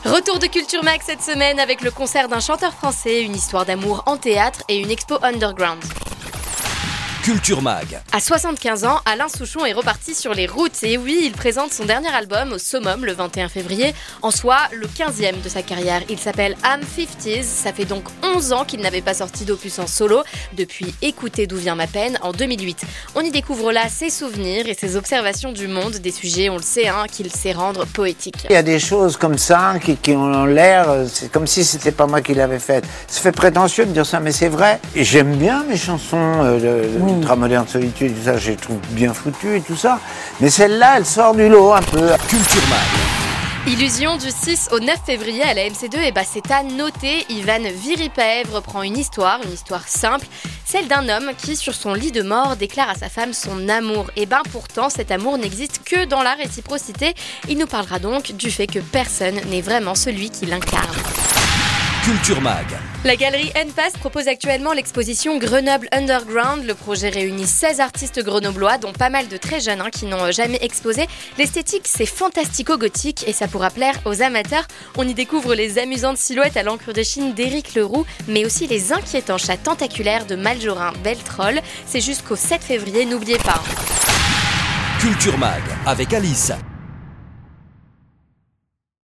Retour de Culture Mag cette semaine avec le concert d'un chanteur français, une histoire d'amour en théâtre et une expo underground. Culture Mag. À 75 ans, Alain Souchon est reparti sur les routes. Et oui, il présente son dernier album au Summum le 21 février, en soi le 15e de sa carrière. Il s'appelle I'm 50s, ça fait donc 11 ans qu'il n'avait pas sorti d'opus en solo, depuis Écoutez d'où vient ma peine en 2008. On y découvre là ses souvenirs et ses observations du monde, des sujets, on le sait, qu'il sait rendre poétiques. Il y a des choses comme ça qui ont l'air, c'est comme si c'était pas moi qui l'avais fait. Ça fait prétentieux de dire ça, mais c'est vrai. Et j'aime bien mes chansons, Ultramoderne Solitude, tout ça, je les trouve bien foutues et tout ça. Mais celle-là, elle sort du lot un peu. Culture Mag. Illusion du 6 au 9 février à la MC2, et c'est à noter, Ivan Viripaev reprend une histoire simple, celle d'un homme qui, sur son lit de mort, déclare à sa femme son amour. Et pourtant, cet amour n'existe que dans la réciprocité. Il nous parlera donc du fait que personne n'est vraiment celui qui l'incarne. Culture Mag. La galerie NPAS propose actuellement l'exposition Grenoble Underground. Le projet réunit 16 artistes grenoblois, dont pas mal de très jeunes qui n'ont jamais exposé. L'esthétique, c'est fantastico-gothique et ça pourra plaire aux amateurs. On y découvre les amusantes silhouettes à l'encre de Chine d'Éric Leroux, mais aussi les inquiétants chats tentaculaires de Maljorin Beltroll. C'est jusqu'au 7 février, n'oubliez pas. Culture Mag avec Alice.